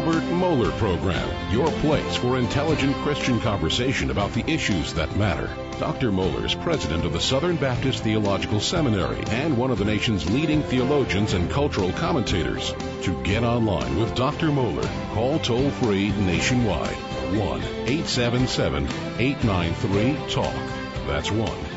Albert Mohler Program, your place for intelligent Christian conversation about the issues that matter. Dr. Mohler is president of the Southern Baptist Theological Seminary and one of the nation's leading theologians and cultural commentators. To get online with Dr. Mohler, call toll-free nationwide, 1-877-893-TALK. That's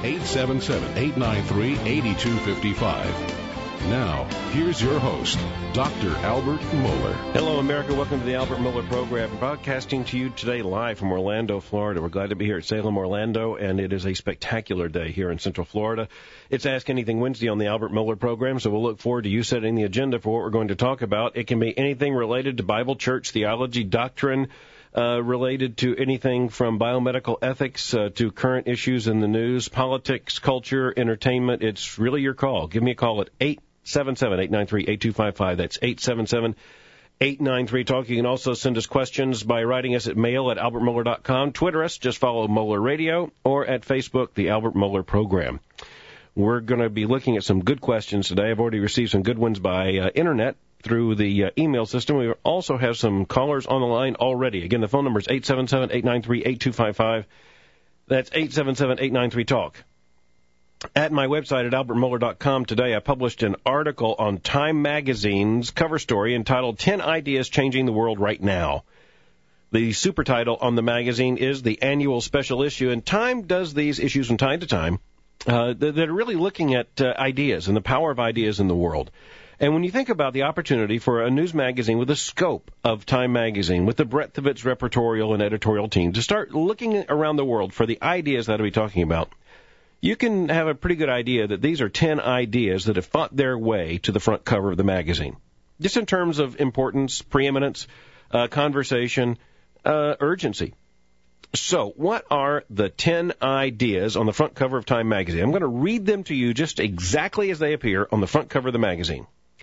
1-877-893-8255. Now, here's your host, Dr. Albert Mohler. Hello, America. Welcome to the Albert Mohler Program. Broadcasting to you today live from Orlando, Florida. We're glad to be here at Salem, Orlando, and it is a spectacular day here in Central Florida. It's Ask Anything Wednesday on the Albert Mohler Program, so we'll look forward to you setting the agenda for what we're going to talk about. It can be anything related to Bible, church, theology, doctrine, related to anything from biomedical ethics to current issues in the news, politics, culture, entertainment. It's really your call. Give me a call at 877-893-8255. That's 877-893-TALK. You can also send us questions by writing us at mail@albertmohler.com. Twitter us, just follow Mohler Radio, or at Facebook, the Albert Mohler Program. We're going to be looking at some good questions today. I've already received some good ones by Internet through the email system. We also have some callers on the line already. Again, the phone number is 877-893-8255. That's 877-893-TALK. At my website at albertmohler.com today, I published an article on Time Magazine's cover story entitled 10 Ideas Changing the World Right Now. The super title on the magazine is the annual special issue, and Time does these issues from time to time that are really looking at ideas and the power of ideas in the world. And when you think about the opportunity for a news magazine with the scope of Time Magazine, with the breadth of its reportorial and editorial team, to start looking around the world for the ideas that I'll be talking about, you can have a pretty good idea that these are 10 ideas that have fought their way to the front cover of the magazine. Just in terms of importance, preeminence, conversation, urgency. So, what are the 10 ideas on the front cover of Time Magazine? I'm going to read them to you just exactly as they appear on the front cover of the magazine.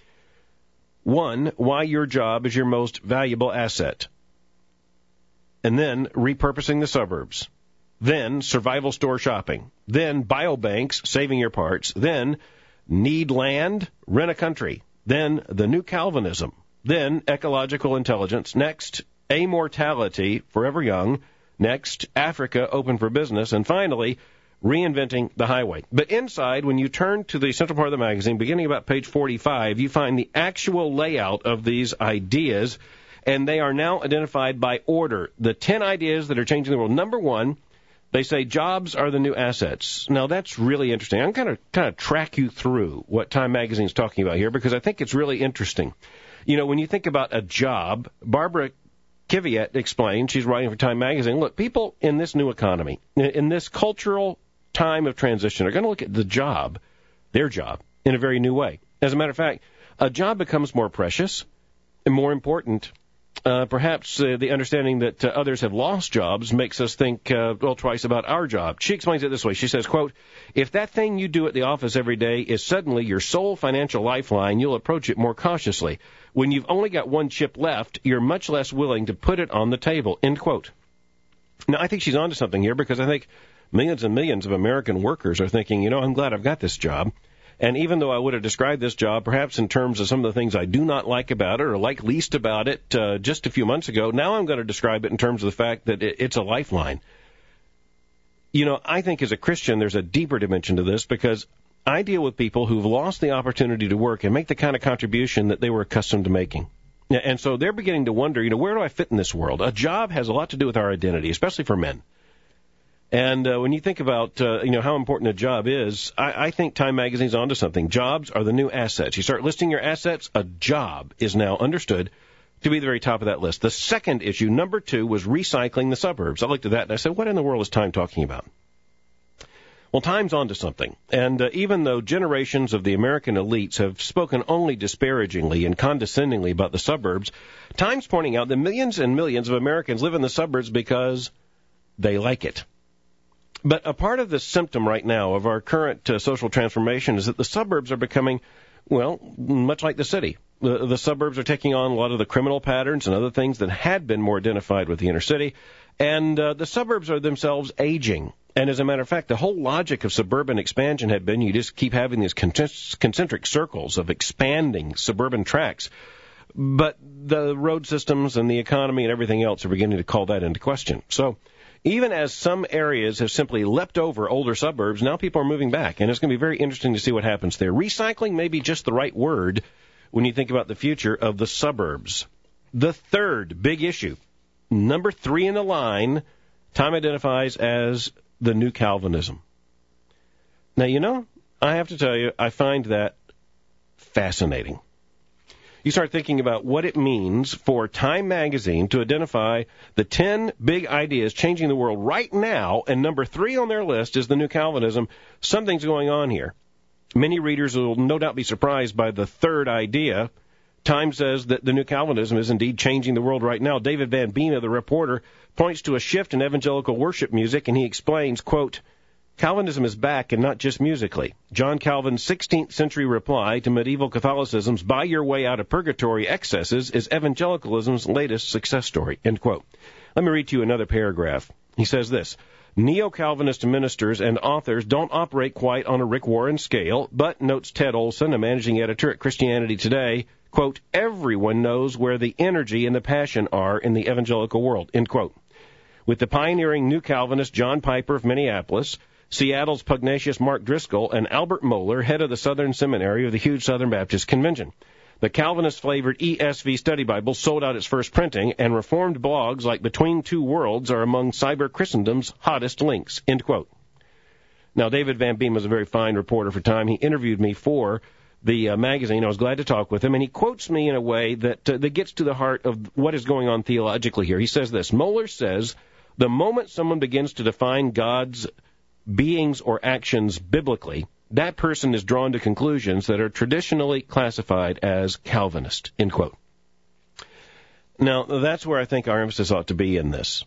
1, why your job is your most valuable asset. And then, repurposing the suburbs. Then, survival store shopping. Then, biobanks, saving your parts. Then, need land, rent a country. Then, the new Calvinism. Then, ecological intelligence. Next, immortality, forever young. Next, Africa, open for business. And finally, reinventing the highway. But inside, when you turn to the central part of the magazine, beginning about page 45, you find the actual layout of these ideas, and they are now identified by order. The 10 ideas that are changing the world. Number 1, they say jobs are the new assets. Now, that's really interesting. I'm going to kind of track you through what Time Magazine is talking about here because I think it's really interesting. You know, when you think about a job, Barbara Kvyat explained, she's writing for Time Magazine, look, people in this new economy, in this cultural time of transition, are going to look at the job, their job, in a very new way. As a matter of fact, a job becomes more precious and more important. Perhaps the understanding that others have lost jobs makes us think, twice about our job. She explains it this way. She says, quote, if that thing you do at the office every day is suddenly your sole financial lifeline, you'll approach it more cautiously. When you've only got one chip left, you're much less willing to put it on the table, end quote. Now, I think she's onto something here because I think millions and millions of American workers are thinking, you know, I'm glad I've got this job. And even though I would have described this job perhaps in terms of some of the things I do not like about it or like least about it just a few months ago, now I'm going to describe it in terms of the fact that it's a lifeline. You know, I think as a Christian there's a deeper dimension to this because I deal with people who've lost the opportunity to work and make the kind of contribution that they were accustomed to making. And so they're beginning to wonder, you know, where do I fit in this world? A job has a lot to do with our identity, especially for men. And when you think about, how important a job is, I think Time Magazine's onto something. Jobs are the new assets. You start listing your assets, a job is now understood to be the very top of that list. The second issue, number 2, was recycling the suburbs. I looked at that and I said, what in the world is Time talking about? Well, Time's onto something. And even though generations of the American elites have spoken only disparagingly and condescendingly about the suburbs, Time's pointing out that millions and millions of Americans live in the suburbs because they like it. But a part of the symptom right now of our current social transformation is that the suburbs are becoming, well, much like the city. The suburbs are taking on a lot of the criminal patterns and other things that had been more identified with the inner city. And the suburbs are themselves aging. And as a matter of fact, the whole logic of suburban expansion had been you just keep having these concentric circles of expanding suburban tracts. But the road systems and the economy and everything else are beginning to call that into question. So even as some areas have simply leapt over older suburbs, now people are moving back, and it's going to be very interesting to see what happens there. Recycling may be just the right word when you think about the future of the suburbs. The third big issue, number 3 in the line, Time identifies as the New Calvinism. Now, I have to tell you, I find that fascinating. You start thinking about what it means for Time magazine to identify the 10 big ideas changing the world right now, and number 3 on their list is the New Calvinism. Something's going on here. Many readers will no doubt be surprised by the third idea. Time says that the New Calvinism is indeed changing the world right now. David Van Bema, the reporter, points to a shift in evangelical worship music, and he explains, quote, Calvinism is back, and not just musically. John Calvin's 16th century reply to medieval Catholicism's buy your way out of purgatory excesses is evangelicalism's latest success story, end quote. Let me read to you another paragraph. He says this, Neo-Calvinist ministers and authors don't operate quite on a Rick Warren scale, but, notes Ted Olson, a managing editor at Christianity Today, quote, everyone knows where the energy and the passion are in the evangelical world, end quote. With the pioneering New Calvinist John Piper of Minneapolis, Seattle's pugnacious Mark Driscoll, and Albert Mohler, head of the Southern Seminary of the huge Southern Baptist Convention. The Calvinist-flavored ESV Study Bible sold out its first printing, and Reformed blogs like Between Two Worlds are among cyber Christendom's hottest links, end quote. Now, David Van Bema is a very fine reporter for Time. He interviewed me for the magazine. I was glad to talk with him, and he quotes me in a way that gets to the heart of what is going on theologically here. He says this, Mohler says, the moment someone begins to define God's beings or actions biblically, that person is drawn to conclusions that are traditionally classified as Calvinist, end quote. Now, that's where I think our emphasis ought to be in this.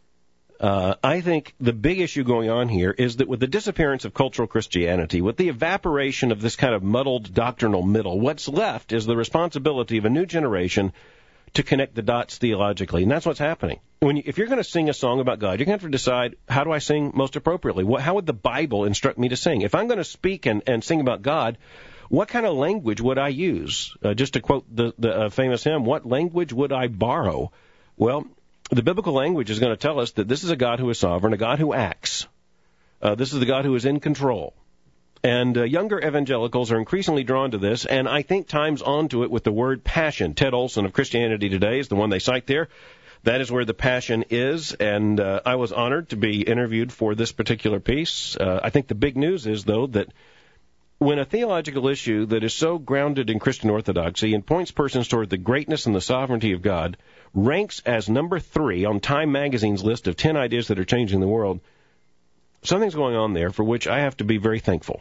I think the big issue going on here is that with the disappearance of cultural Christianity, with the evaporation of this kind of muddled doctrinal middle, what's left is the responsibility of a new generation to connect the dots theologically, and that's what's happening. If you're going to sing a song about God, you're going to have to decide, how do I sing most appropriately? How would the Bible instruct me to sing? If I'm going to speak and sing about God, what kind of language would I use? Just to quote the famous hymn, what language would I borrow? Well, the biblical language is going to tell us that this is a God who is sovereign, a God who acts. This is the God who is in control. And younger evangelicals are increasingly drawn to this, and I think Time's onto it with the word passion. Ted Olson of Christianity Today is the one they cite there. That is where the passion is, and I was honored to be interviewed for this particular piece. I think the big news is, though, that when a theological issue that is so grounded in Christian orthodoxy and points persons toward the greatness and the sovereignty of God ranks as number 3 on Time magazine's list of 10 ideas that are changing the world, something's going on there for which I have to be very thankful.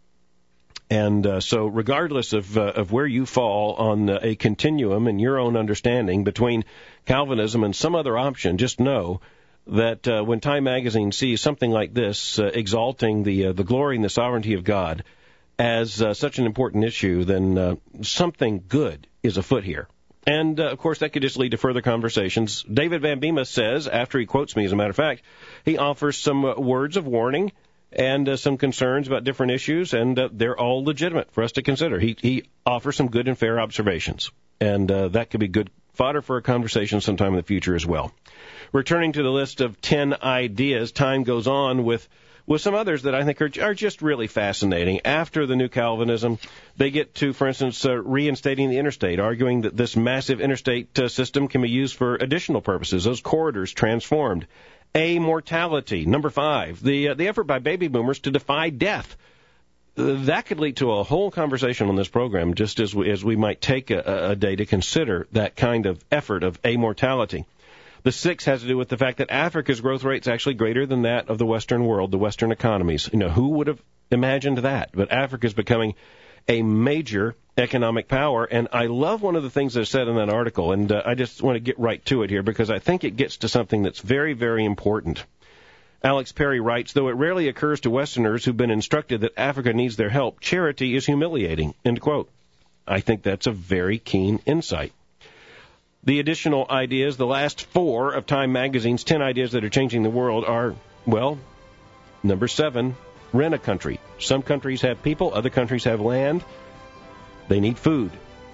And so regardless of where you fall on a continuum in your own understanding between Calvinism and some other option, just know that when Time magazine sees something like this exalting the glory and the sovereignty of God as such an important issue, then something good is afoot here. And, of course, that could just lead to further conversations. David Van Bema says, after he quotes me, as a matter of fact, he offers some words of warning and some concerns about different issues, and they're all legitimate for us to consider. He offers some good and fair observations, and that could be good fodder for a conversation sometime in the future as well. Returning to the list of 10 ideas, Time goes on with some others that I think are just really fascinating. After the New Calvinism, they get to, for instance, reinstating the interstate, arguing that this massive interstate system can be used for additional purposes, those corridors transformed. Amortality, number 5, the effort by baby boomers to defy death. That could lead to a whole conversation on this program, just as we might take a day to consider that kind of effort of amortality. The 6th has to do with the fact that Africa's growth rate is actually greater than that of the Western world, the Western economies. Who would have imagined that? But Africa is becoming a major economic power, and I love one of the things that's said in that article, and I just want to get right to it here because I think it gets to something that's very, very important. Alex Perry writes, though it rarely occurs to Westerners who've been instructed that Africa needs their help, charity is humiliating, end quote. I think that's a very keen insight. The additional ideas, the last 4 of Time magazine's 10 ideas that are changing the world are, well, number 7, rent a country. Some countries have people, other countries have land. They need food.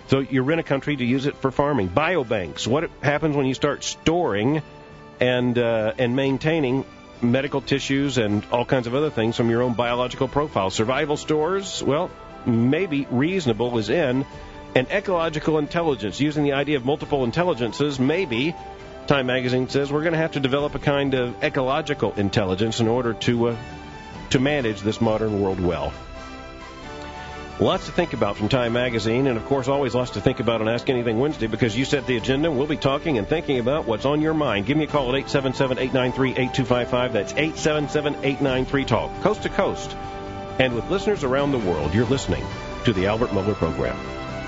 So you rent a country to use it for farming. Biobanks. What happens when you start storing and maintaining medical tissues and all kinds of other things from your own biological profile? Survival stores, well, maybe reasonable is in. And ecological intelligence, using the idea of multiple intelligences, maybe, Time Magazine says, we're going to have to develop a kind of ecological intelligence in order to manage this modern world well. Lots to think about from Time Magazine, and, of course, always lots to think about on Ask Anything Wednesday, because you set the agenda. We'll be talking and thinking about what's on your mind. Give me a call at 877-893-8255. That's 877-893-TALK, coast to coast. And with listeners around the world, you're listening to the Albert Mohler Program.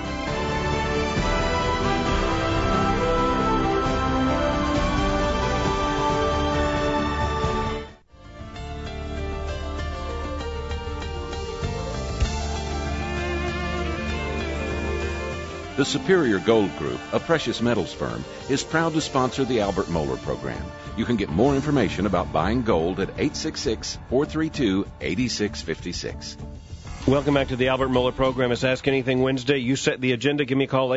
The Superior Gold Group, a precious metals firm, is proud to sponsor the Albert Mohler Program. You can get more information about buying gold at 866-432-8656. Welcome back to the Albert Mohler Program. It's Ask Anything Wednesday. You set the agenda. Give me a call,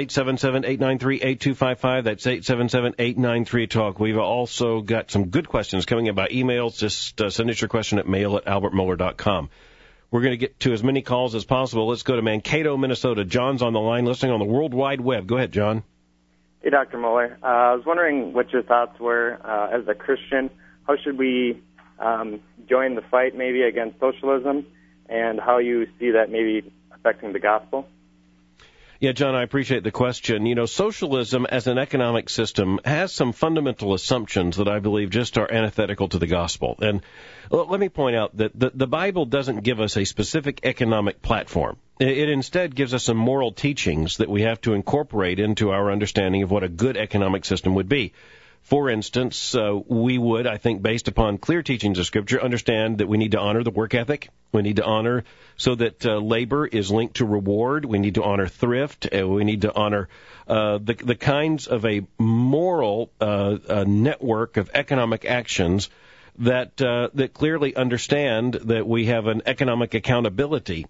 877-893-8255. That's 877-893-TALK. We've also got some good questions coming in by emails. Just send us your question at mail@albertmohler.com. We're going to get to as many calls as possible. Let's go to Mankato, Minnesota. John's on the line listening on the World Wide Web. Go ahead, John. Hey, Dr. Mohler. I was wondering what your thoughts were as a Christian. How should we join the fight maybe against socialism, and how you see that maybe affecting the gospel? Yeah, John, I appreciate the question. You know, socialism as an economic system has some fundamental assumptions that I believe just are antithetical to the gospel. And let me point out that the Bible doesn't give us a specific economic platform. It instead gives us some moral teachings that we have to incorporate into our understanding of what a good economic system would be. For instance, we would, I think, based upon clear teachings of Scripture, understand that we need to honor the work ethic. We need to honor so that labor is linked to reward. We need to honor thrift. We need to honor the kinds of a moral network of economic actions that clearly understand that we have an economic accountability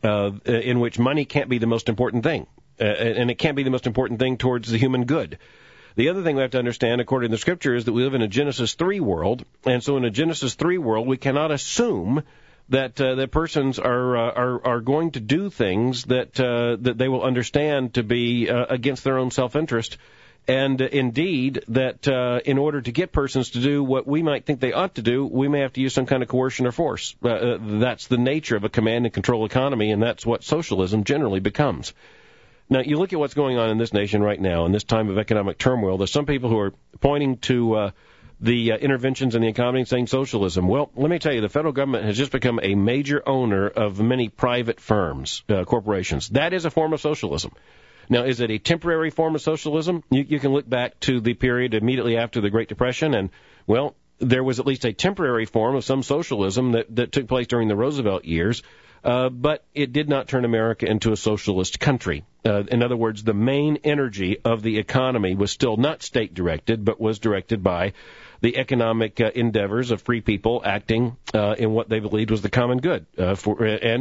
in which money can't be the most important thing, and it can't be the most important thing towards the human good. The other thing we have to understand, according to the Scripture, is that we live in a Genesis 3 world, and so in a Genesis 3 world, we cannot assume that persons are going to do things that they will understand to be against their own self-interest, and indeed that in order to get persons to do what we might think they ought to do, we may have to use some kind of coercion or force. That's the nature of a command and control economy, and that's what socialism generally becomes. Now, you look at what's going on in this nation right now, in this time of economic turmoil. There's some people who are pointing to the interventions in the economy and saying socialism. Well, let me tell you, the federal government has just become a major owner of many private firms, corporations. That is a form of socialism. Now, is it a temporary form of socialism? You can look back to the period immediately after the Great Depression, and, well, there was at least a temporary form of some socialism that took place during the Roosevelt years. But it did not turn America into a socialist country. In other words, the main energy of the economy was still not state-directed, but was directed by the economic endeavors of free people acting in what they believed was the common good, for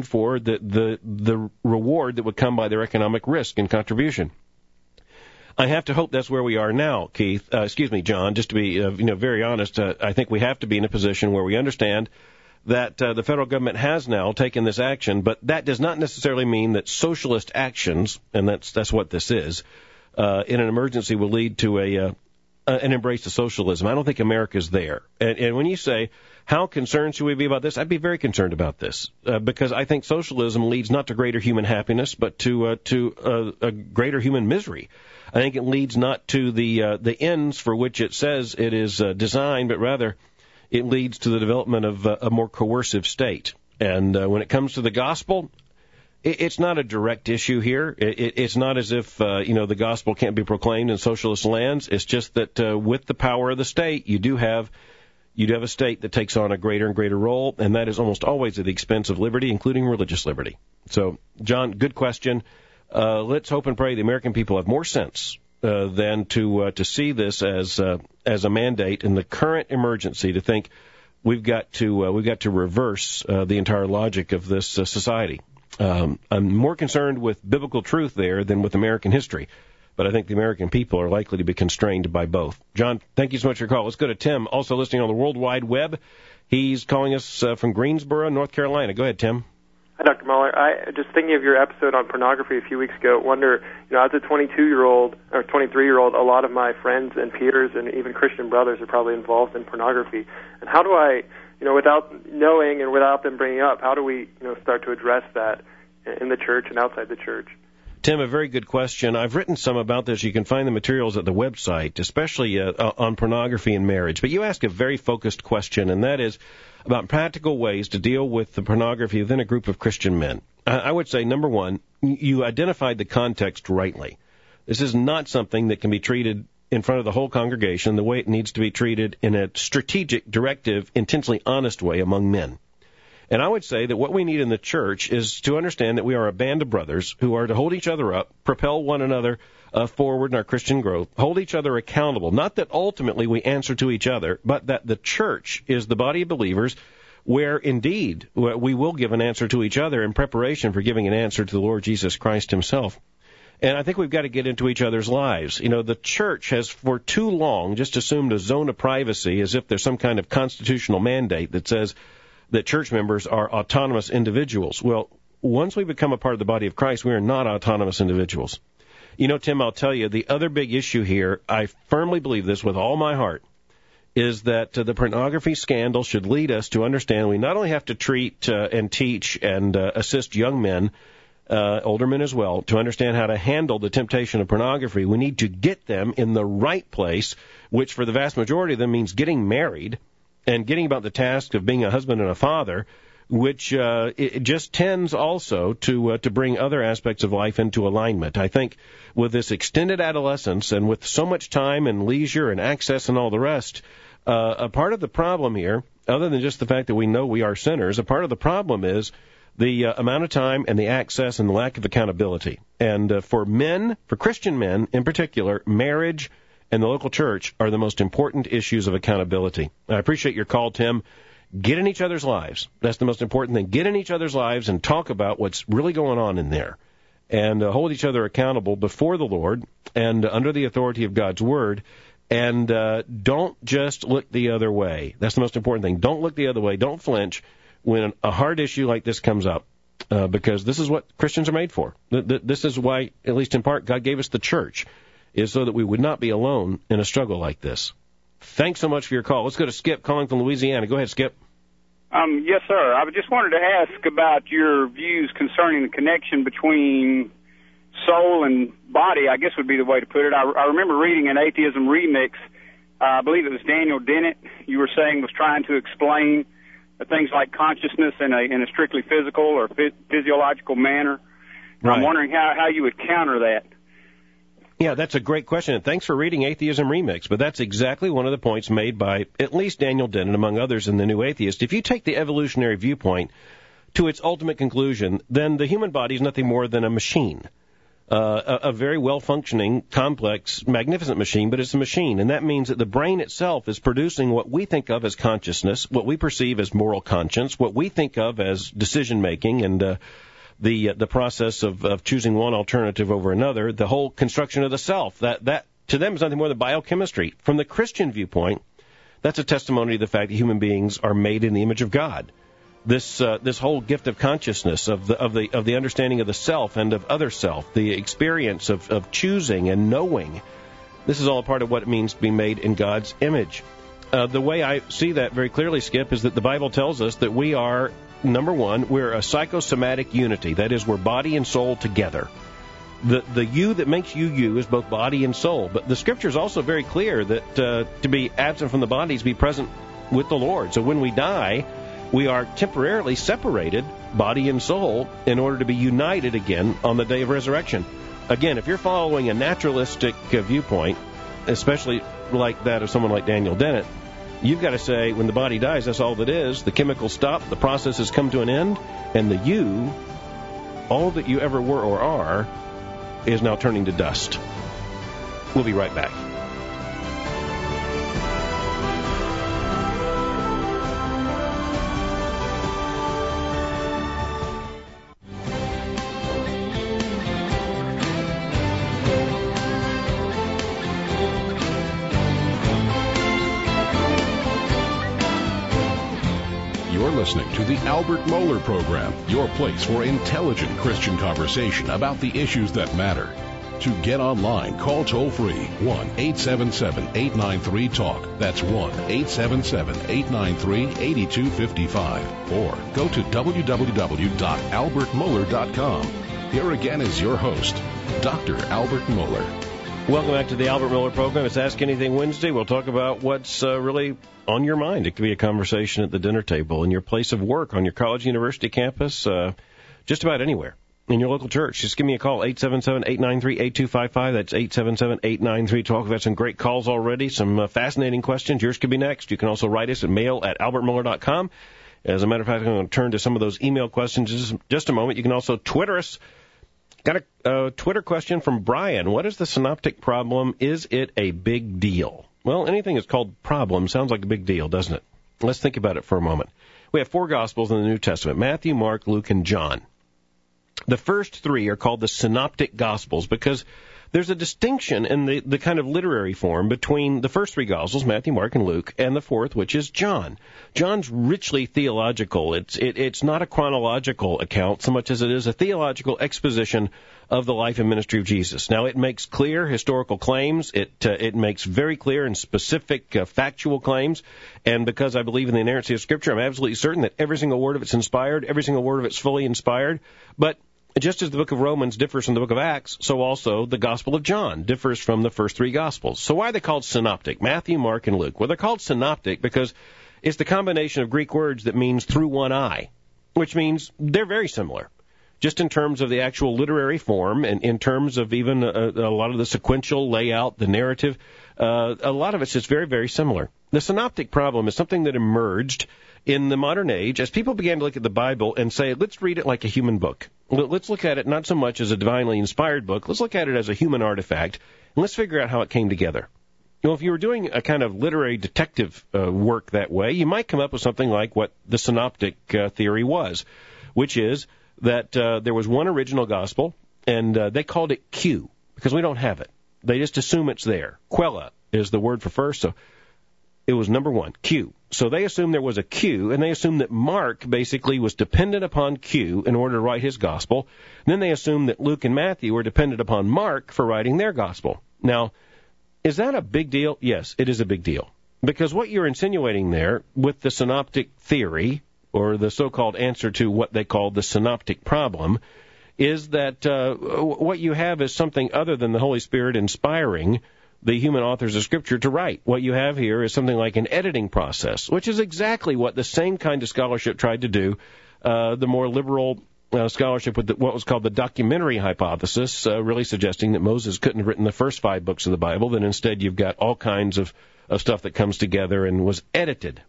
the reward that would come by their economic risk and contribution. I have to hope that's where we are now, John. Just to be very honest, I think we have to be in a position where we understand that the federal government has now taken this action, but that does not necessarily mean that socialist actions, and that's what this is, in an emergency will lead to an embrace of socialism. I don't think America's there. And when you say, how concerned should we be about this? I'd be very concerned about this, because I think socialism leads not to greater human happiness, but to a greater human misery. I think it leads not to the ends for which it says it is designed, but rather it leads to the development of a more coercive state. And when it comes to the gospel, it's not a direct issue here. It's not as if, the gospel can't be proclaimed in socialist lands. It's just that with the power of the state, you do have a state that takes on a greater and greater role, and that is almost always at the expense of liberty, including religious liberty. So, John, good question. Let's hope and pray the American people have more sense than to see this as a mandate in the current emergency, to think we've got to reverse the entire logic of this society. I'm more concerned with biblical truth there than with American history. But I think the American people are likely to be constrained by both. John, thank you so much for your call. Let's go to Tim, also listening on the World Wide Web. He's calling us from Greensboro, North Carolina. Go ahead, Tim. Hi, Dr. Muller. I just thinking of your episode on pornography a few weeks ago, wonder, as a 22-year-old or 23-year-old, a lot of my friends and peers and even Christian brothers are probably involved in pornography. And how do I, without knowing and without them bringing up, how do we, start to address that in the church and outside the church? Tim, a very good question. I've written some about this. You can find the materials at the website, especially on pornography and marriage. But you ask a very focused question, and that is about practical ways to deal with the pornography within a group of Christian men. I would say, number one, you identified the context rightly. This is not something that can be treated in front of the whole congregation the way it needs to be treated in a strategic, directive, intensely honest way among men. And I would say that what we need in the church is to understand that we are a band of brothers who are to hold each other up, propel one another forward in our Christian growth, hold each other accountable. Not that ultimately we answer to each other, but that the church is the body of believers where indeed we will give an answer to each other in preparation for giving an answer to the Lord Jesus Christ himself. And I think we've got to get into each other's lives. The church has for too long just assumed a zone of privacy as if there's some kind of constitutional mandate that says that church members are autonomous individuals. Well, once we become a part of the body of Christ, we are not autonomous individuals. Tim, I'll tell you, the other big issue here, I firmly believe this with all my heart, is that the pornography scandal should lead us to understand we not only have to treat and teach and assist young men, older men as well, to understand how to handle the temptation of pornography. We need to get them in the right place, which for the vast majority of them means getting married and getting about the task of being a husband and a father, which it just tends also to bring other aspects of life into alignment. I think with this extended adolescence and with so much time and leisure and access and all the rest, a part of the problem here, other than just the fact that we know we are sinners, a part of the problem is the amount of time and the access and the lack of accountability. And for men, for Christian men in particular, marriage and the local church are the most important issues of accountability. I appreciate your call, Tim. Get in each other's lives. That's the most important thing. Get in each other's lives and talk about what's really going on in there. And hold each other accountable before the Lord and under the authority of God's Word. And don't just look the other way. That's the most important thing. Don't look the other way. Don't flinch when a hard issue like this comes up. Because this is what Christians are made for. This is why, at least in part, God gave us the church, is so that we would not be alone in a struggle like this. Thanks so much for your call. Let's go to Skip calling from Louisiana. Go ahead, Skip. Yes, sir. I just wanted to ask about your views concerning the connection between soul and body, I guess would be the way to put it. I remember reading an Atheism Remix, I believe it was Daniel Dennett, you were saying was trying to explain things like consciousness in a strictly physical or physiological manner. Right. I'm wondering how you would counter that. Yeah, that's a great question, and thanks for reading Atheism Remix, but that's exactly one of the points made by at least Daniel Dennett, among others, in The New Atheist. If you take the evolutionary viewpoint to its ultimate conclusion, then the human body is nothing more than a machine, a very well-functioning, complex, magnificent machine, but it's a machine, and that means that the brain itself is producing what we think of as consciousness, what we perceive as moral conscience, what we think of as decision-making, and the process of choosing one alternative over another, the whole construction of the self, that to them is nothing more than biochemistry. From the Christian viewpoint, that's a testimony to the fact that human beings are made in the image of God. This whole gift of consciousness, of the understanding of the self and of other self, the experience of choosing and knowing, this is all a part of what it means to be made in God's image. The way I see that very clearly, Skip, is that the Bible tells us that we are, number one, we're a psychosomatic unity. That is, we're body and soul together. The you that makes you is both body and soul. But the Scripture is also very clear that to be absent from the body is to be present with the Lord. So when we die, we are temporarily separated, body and soul, in order to be united again on the day of resurrection. Again, if you're following a naturalistic viewpoint, especially like that of someone like Daniel Dennett, you've got to say, when the body dies, that's all that is. The chemicals stop, the process has come to an end, and the you, all that you ever were or are, is now turning to dust. We'll be right back. You're listening to the Albert Mohler Program, your place for intelligent Christian conversation about the issues that matter. To get online, call toll-free 1-877-893-TALK. That's 1-877-893-8255. Or go to www.albertmohler.com. Here again is your host, Dr. Albert Mohler. Welcome back to the Albert Mohler Program. It's Ask Anything Wednesday. We'll talk about what's really on your mind. It could be a conversation at the dinner table, in your place of work, on your college, university campus, just about anywhere. In your local church. Just give me a call, 877-893-8255. That's 877-893-TALK. We've had some great calls already, some fascinating questions. Yours could be next. You can also write us at mail@albertmohler.com. As a matter of fact, I'm going to turn to some of those email questions in just a moment. You can also Twitter us. Got a Twitter question from Brian. What is the synoptic problem? Is it a big deal? Well, anything that's called problem sounds like a big deal, doesn't it? Let's think about it for a moment. We have 4 Gospels in the New Testament, Matthew, Mark, Luke, and John. The first 3 are called the Synoptic Gospels because there's a distinction in the kind of literary form between the first 3 Gospels, Matthew, Mark, and Luke, and the fourth, which is John. John's richly theological. It's not a chronological account so much as it is a theological exposition of the life and ministry of Jesus. Now, it makes clear historical claims. It makes very clear and specific factual claims. And because I believe in the inerrancy of Scripture, I'm absolutely certain that every single word of it's inspired, every single word of it's fully inspired. But just as the book of Romans differs from the book of Acts, so also the Gospel of John differs from the first 3 Gospels. So why are they called synoptic? Matthew, Mark, and Luke. Well, they're called synoptic because it's the combination of Greek words that means through one eye, which means they're very similar. Just in terms of the actual literary form and in terms of even a lot of the sequential layout, the narrative, a lot of it's just very, very similar. The synoptic problem is something that emerged in the modern age as people began to look at the Bible and say, let's read it like a human book. Let's look at it not so much as a divinely inspired book. Let's look at it as a human artifact, and let's figure out how it came together. You know, if you were doing a kind of literary detective work that way, you might come up with something like what the synoptic theory was, which is that there was one original gospel, and they called it Q, because we don't have it. They just assume it's there. Quella is the word for first, so it was number 1, Q. So they assumed there was a Q, and they assumed that Mark basically was dependent upon Q in order to write his gospel. And then they assumed that Luke and Matthew were dependent upon Mark for writing their gospel. Now, is that a big deal? Yes, it is a big deal. Because what you're insinuating there with the synoptic theory, or the so-called answer to what they call the synoptic problem, is that what you have is something other than the Holy Spirit inspiring the human authors of Scripture to write. What you have here is something like an editing process, which is exactly what the same kind of scholarship tried to do, the more liberal scholarship with what was called the documentary hypothesis, really suggesting that Moses couldn't have written the first 5 books of the Bible, that instead you've got all kinds of stuff that comes together and was edited.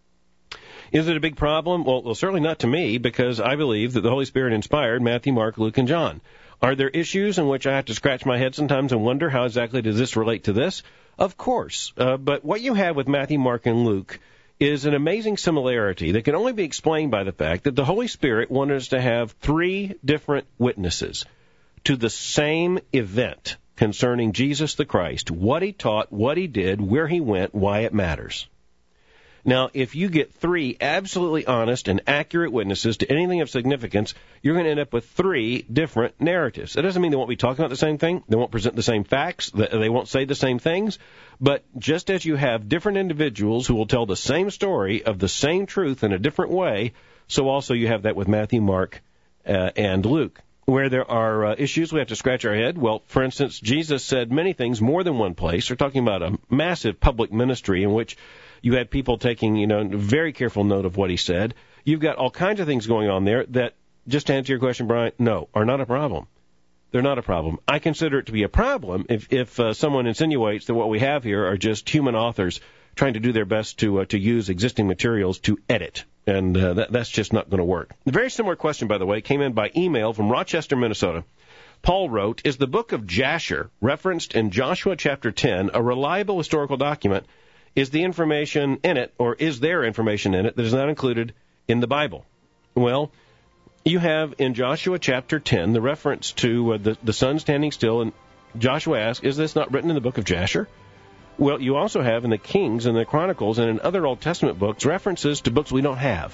Is it a big problem? Well, certainly not to me, because I believe that the Holy Spirit inspired Matthew, Mark, Luke, and John. Are there issues in which I have to scratch my head sometimes and wonder how exactly does this relate to this? Of course. But what you have with Matthew, Mark, and Luke is an amazing similarity that can only be explained by the fact that the Holy Spirit wanted us to have 3 different witnesses to the same event concerning Jesus the Christ, what he taught, what he did, where he went, why it matters. Now, if you get 3 absolutely honest and accurate witnesses to anything of significance, you're going to end up with 3 different narratives. That doesn't mean they won't be talking about the same thing. They won't present the same facts. They won't say the same things. But just as you have different individuals who will tell the same story of the same truth in a different way, so also you have that with Matthew, Mark, and Luke. Where there are issues, we have to scratch our head. Well, for instance, Jesus said many things more than one place. We're talking about a massive public ministry in which you had people taking, very careful note of what he said. You've got all kinds of things going on there that, just to answer your question, Brian, no, are not a problem. They're not a problem. I consider it to be a problem if someone insinuates that what we have here are just human authors trying to do their best to use existing materials to edit. And that's just not going to work. A very similar question, by the way, came in by email from Rochester, Minnesota. Paul wrote, is the book of Jasher, referenced in Joshua chapter 10, a reliable historical document? Is the information in it, or is there information in it that is not included in the Bible? Well, you have in Joshua chapter 10 the reference to the sun standing still, and Joshua asks, is this not written in the book of Jasher? Well, you also have in the Kings and the Chronicles and in other Old Testament books references to books we don't have.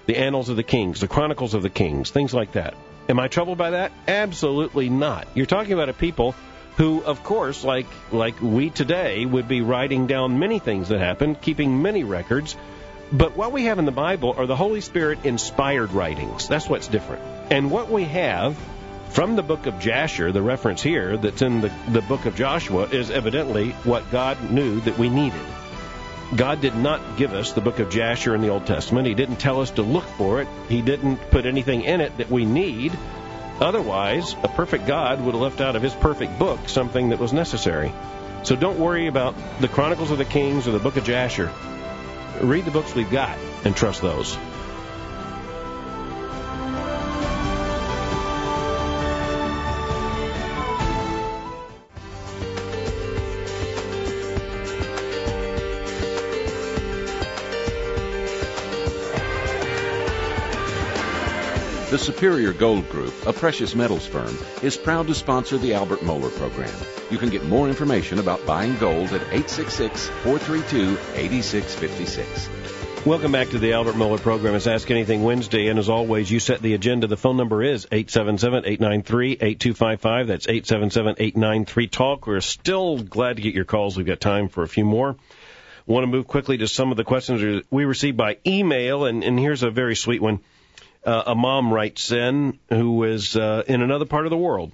the Annals of the Kings, the Chronicles of the Kings, things like that. Am I troubled by that? Absolutely not. You're talking about a people who, of course, like we today, would be writing down many things that happened, keeping many records. But what we have in the Bible are the Holy Spirit-inspired writings. That's what's different. And what we have from the book of Jasher, the reference here that's in the book of Joshua, is evidently what God knew that we needed. God did not give us the book of Jasher in the Old Testament. He didn't tell us to look for it. He didn't put anything in it that we need. Otherwise, a perfect God would have left out of his perfect book something that was necessary. So don't worry about the Chronicles of the Kings or the book of Jasher. Read the books we've got and trust those. The Superior Gold Group, a precious metals firm, is proud to sponsor the Albert Mohler program. You can get more information about buying gold at 866-432-8656. Welcome back to the Albert Mohler program. It's Ask Anything Wednesday, and as always, you set the agenda. The phone number is 877-893-8255. That's 877-893-TALK. We're still glad to get your calls. We've got time for a few more. Want to move quickly to some of the questions we received by email, and here's a very sweet one. A mom writes in who is in another part of the world.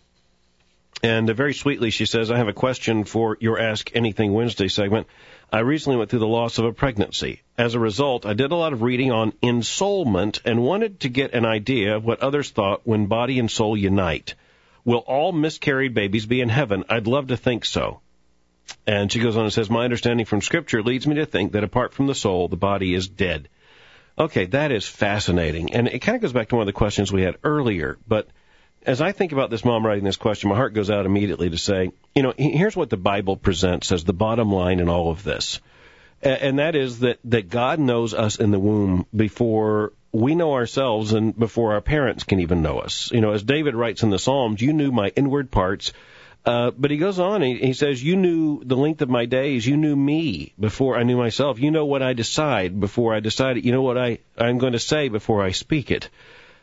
And very sweetly she says, I have a question for your Ask Anything Wednesday segment. I recently went through the loss of a pregnancy. As a result, I did a lot of reading on ensoulment and wanted to get an idea of what others thought when body and soul unite. Will all miscarried babies be in heaven? I'd love to think so. And she goes on and says, my understanding from Scripture leads me to think that apart from the soul, the body is dead. Okay, that is fascinating. And it kind of goes back to one of the questions we had earlier. But as I think about this mom writing this question, my heart goes out immediately to say, you know, here's what the Bible presents as the bottom line in all of this. And that is that God knows us in the womb before we know ourselves and before our parents can even know us. You know, as David writes in the Psalms, you knew my inward parts. But he goes on, he says, you knew the length of my days. You knew me before I knew myself. You know what I decide before I decide it. You know what I'm going to say before I speak it.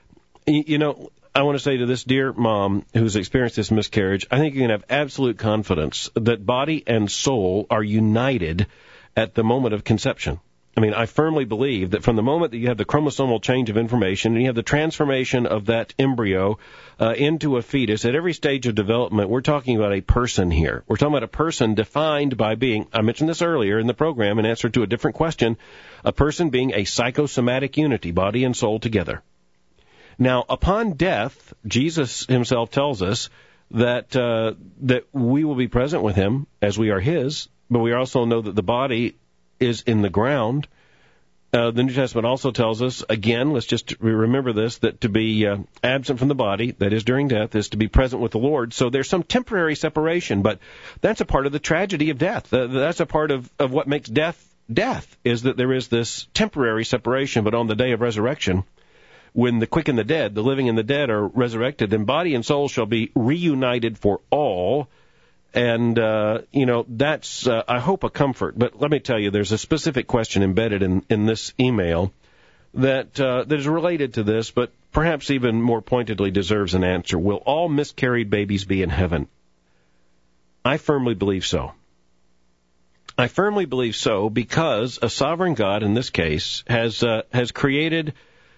You know, I want to say to this dear mom who's experienced this miscarriage, I think you can have absolute confidence that body and soul are united at the moment of conception. I mean, I firmly believe that from the moment that you have the chromosomal change of information and you have the transformation of that embryo into a fetus, at every stage of development, we're talking about a person here. We're talking about a person defined by being, I mentioned this earlier in the program in answer to a different question, a person being a psychosomatic unity, body and soul together. Now, upon death, Jesus himself tells us that we will be present with him as we are his, but we also know that the body is in the ground. The New Testament also tells us, again, let's just remember this, that to be absent from the body, that is during death, is to be present with the Lord. So there's some temporary separation, but that's a part of the tragedy of death. That's a part of what makes death, is that there is this temporary separation. But on the day of resurrection, when the quick and the dead, the living and the dead are resurrected, then body and soul shall be reunited for all. And, you know, that's, I hope, a comfort. But let me tell you, there's a specific question embedded in this email that is related to this, but perhaps even more pointedly deserves an answer. Will all miscarried babies be in heaven? I firmly believe so. I firmly believe so because a sovereign God, in this case, has created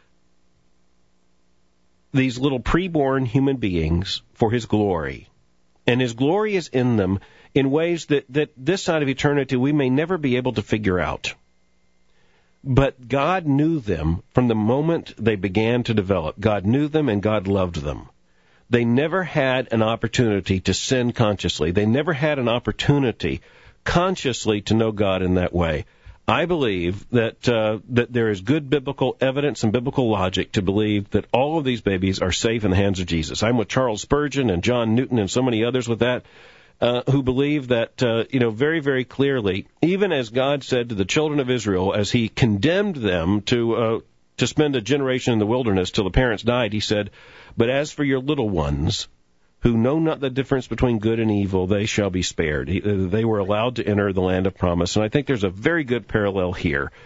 these little preborn human beings for his glory. And his glory is in them in ways that this side of eternity we may never be able to figure out. But God knew them from the moment they began to develop. God knew them and God loved them. They never had an opportunity to sin consciously. They never had an opportunity consciously to know God in that way. I believe that there is good biblical evidence and biblical logic to believe that all of these babies are safe in the hands of Jesus. I'm with Charles Spurgeon and John Newton and so many others with that, who believe that, very, very clearly, even as God said to the children of Israel as he condemned them to spend a generation in the wilderness till the parents died, he said, but as for your little ones, who know not the difference between good and evil, they shall be spared. They were allowed to enter the land of promise. And I think there's a very good parallel here.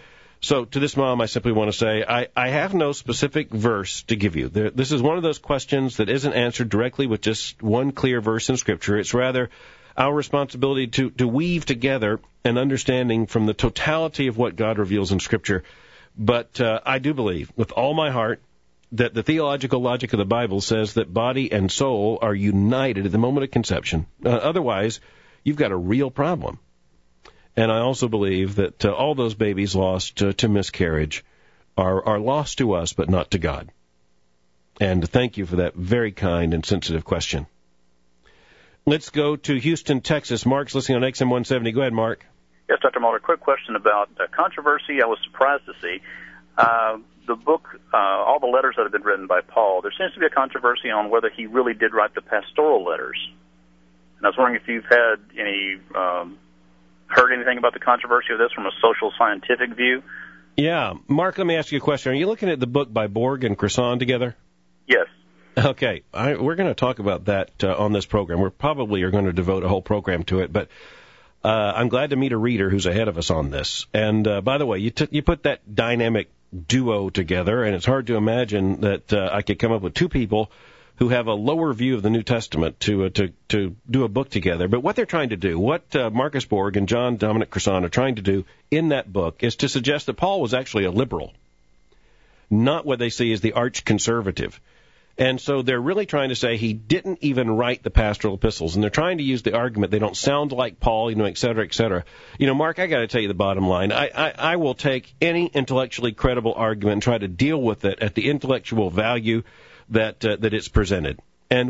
So to this mom, I simply want to say, I have no specific verse to give you. This is one of those questions that isn't answered directly with just one clear verse in Scripture. It's rather our responsibility to weave together an understanding from the totality of what God reveals in Scripture. But I do believe with all my heart that the theological logic of the Bible says that body and soul are united at the moment of conception. Otherwise, you've got a real problem. And I also believe that all those babies lost to miscarriage are lost to us, but not to God. And thank you for that very kind and sensitive question. Let's go to Houston, Texas. Mark's listening on XM 170. Go ahead, Mark. Yes, Dr. Muller, quick question about controversy. I was surprised to see the book, all the letters that have been written by Paul. There seems to be a controversy on whether he really did write the pastoral letters. And I was wondering if you've had any heard anything about the controversy of this from a social scientific view. Yeah. Mark, let me ask you a question. Are you looking at the book by Borg and Crison together? Yes. Okay. We're going to talk about that on this program. We probably are going to devote a whole program to it, but I'm glad to meet a reader who's ahead of us on this. And by the way, you put that dynamic duo together, and it's hard to imagine that I could come up with two people who have a lower view of the New Testament to do a book together. But what they're trying to do, what Marcus Borg and John Dominic Crison are trying to do in that book is to suggest that Paul was actually a liberal, not what they see as the arch-conservative. And so they're really trying to say he didn't even write the pastoral epistles, and they're trying to use the argument they don't sound like Paul, et cetera, et cetera. Mark, I got to tell you the bottom line. I will take any intellectually credible argument and try to deal with it at the intellectual value that it's presented. And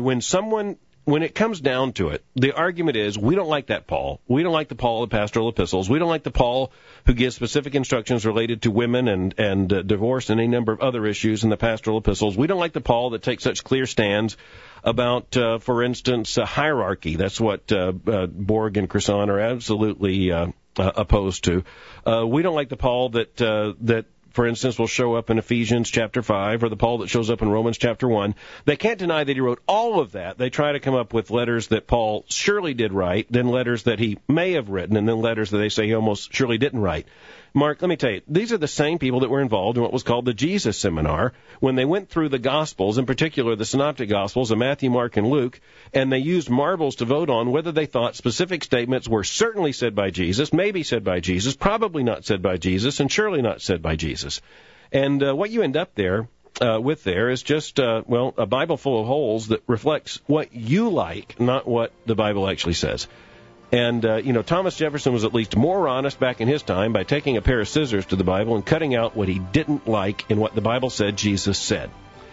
when it comes down to it, the argument is we don't like that Paul. We don't like the Paul of the pastoral epistles. We don't like the Paul who gives specific instructions related to women and divorce and any number of other issues in the pastoral epistles. We don't like the Paul that takes such clear stands about, for instance, hierarchy. That's what Borg and Crison are absolutely opposed to. We don't like the Paul that for instance, will show up in Ephesians chapter 5, or the Paul that shows up in Romans chapter 1. They can't deny that he wrote all of that. They try to come up with letters that Paul surely did write, then letters that he may have written, and then letters that they say he almost surely didn't write. Mark, let me tell you, these are the same people that were involved in what was called the Jesus Seminar when they went through the Gospels, in particular the Synoptic Gospels of Matthew, Mark, and Luke, and they used marbles to vote on whether they thought specific statements were certainly said by Jesus, maybe said by Jesus, probably not said by Jesus, and surely not said by Jesus. And what you end up with there is just, a Bible full of holes that reflects what you like, not what the Bible actually says. And, Thomas Jefferson was at least more honest back in his time by taking a pair of scissors to the Bible and cutting out what he didn't like in what the Bible said Jesus said.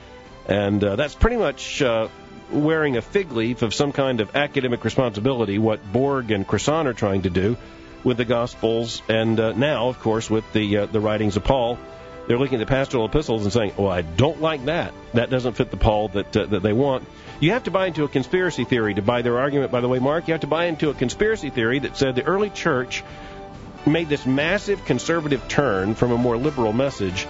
And that's pretty much wearing a fig leaf of some kind of academic responsibility, what Borg and Crison are trying to do with the Gospels, and now, of course, with the writings of Paul. They're looking at the pastoral epistles and saying, well, I don't like that. That doesn't fit the Paul that they want. You have to buy into a conspiracy theory to buy their argument, by the way, Mark. You have to buy into a conspiracy theory that said the early church made this massive conservative turn from a more liberal message.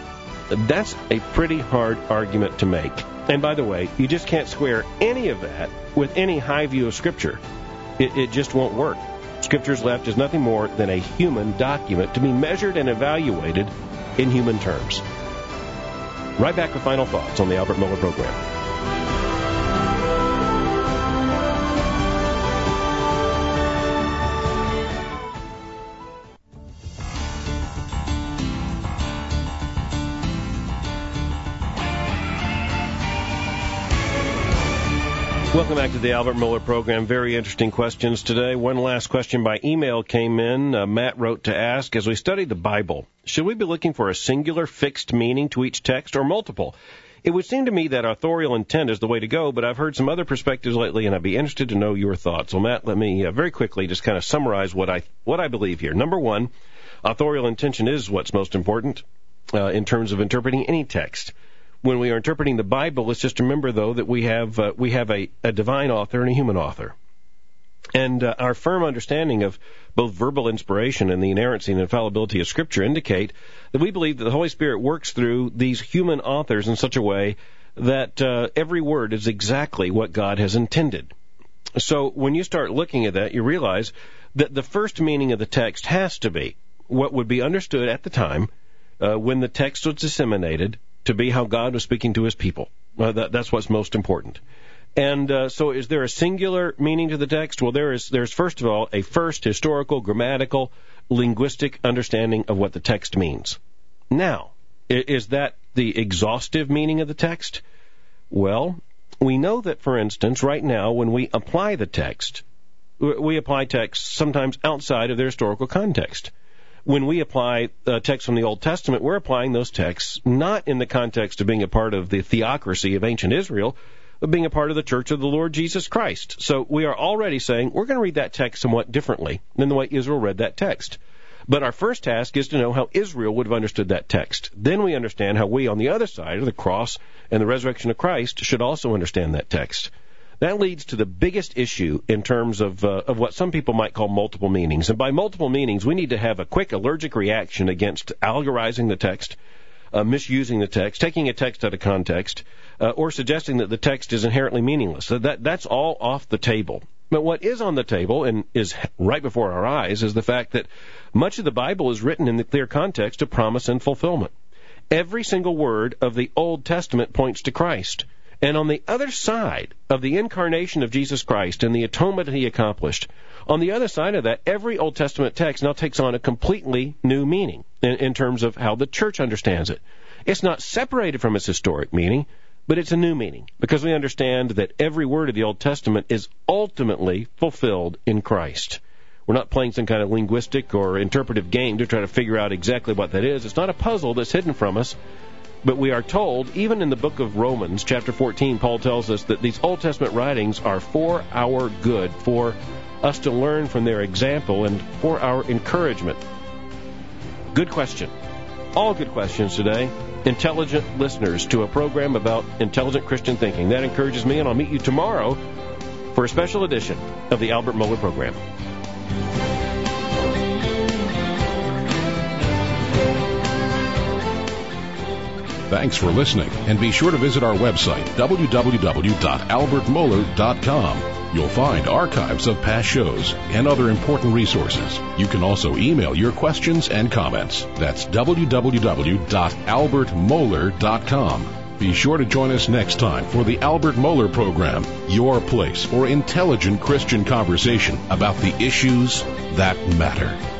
That's a pretty hard argument to make. And by the way, you just can't square any of that with any high view of Scripture. It just won't work. Scripture's left is nothing more than a human document to be measured and evaluated in human terms. Right back with final thoughts on the Albert Mohler Program. Welcome back to the Albert Mohler Program. Very interesting questions today. One last question by email came in. Matt wrote to ask, as we study the Bible, should we be looking for a singular fixed meaning to each text or multiple? It would seem to me that authorial intent is the way to go, but I've heard some other perspectives lately, and I'd be interested to know your thoughts. So, Matt, let me very quickly just kind of summarize what I believe here. Number one, authorial intention is what's most important in terms of interpreting any text. When we are interpreting the Bible, let's just remember, though, that we have a divine author and a human author. And our firm understanding of both verbal inspiration and the inerrancy and infallibility of Scripture indicate that we believe that the Holy Spirit works through these human authors in such a way that every word is exactly what God has intended. So when you start looking at that, you realize that the first meaning of the text has to be what would be understood at the time when the text was disseminated to be how God was speaking to his people. That's what's most important. And so is there a singular meaning to the text? Well, there's first of all a first historical, grammatical, linguistic understanding of what the text means. Now, is that the exhaustive meaning of the text? Well, we know that, for instance, right now when we apply the text, we apply texts sometimes outside of their historical context. When we apply texts from the Old Testament, we're applying those texts not in the context of being a part of the theocracy of ancient Israel, but being a part of the Church of the Lord Jesus Christ. So we are already saying we're going to read that text somewhat differently than the way Israel read that text. But our first task is to know how Israel would have understood that text. Then we understand how we, on the other side of the cross and the resurrection of Christ, should also understand that text. That leads to the biggest issue in terms of what some people might call multiple meanings. And by multiple meanings, we need to have a quick allergic reaction against allegorizing the text, misusing the text, taking a text out of context, or suggesting that the text is inherently meaningless. So that's all off the table. But what is on the table and is right before our eyes is the fact that much of the Bible is written in the clear context of promise and fulfillment. Every single word of the Old Testament points to Christ. And on the other side of the incarnation of Jesus Christ and the atonement that he accomplished, on the other side of that, every Old Testament text now takes on a completely new meaning in terms of how the church understands it. It's not separated from its historic meaning, but it's a new meaning, because we understand that every word of the Old Testament is ultimately fulfilled in Christ. We're not playing some kind of linguistic or interpretive game to try to figure out exactly what that is. It's not a puzzle that's hidden from us, but we are told, even in the book of Romans, chapter 14, Paul tells us that these Old Testament writings are for our good, for us to learn from their example, and for our encouragement. Good question. All good questions today. Intelligent listeners to a program about intelligent Christian thinking. That encourages me, and I'll meet you tomorrow for a special edition of the Albert Mohler Program. Thanks for listening, and be sure to visit our website, www.albertmohler.com. You'll find archives of past shows and other important resources. You can also email your questions and comments. That's www.albertmohler.com. Be sure to join us next time for the Albert Mohler Program, your place for intelligent Christian conversation about the issues that matter.